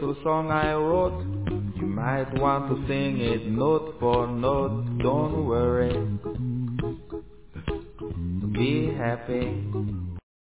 little song I wrote. You might want to sing it note for note. Don't worry, be happy.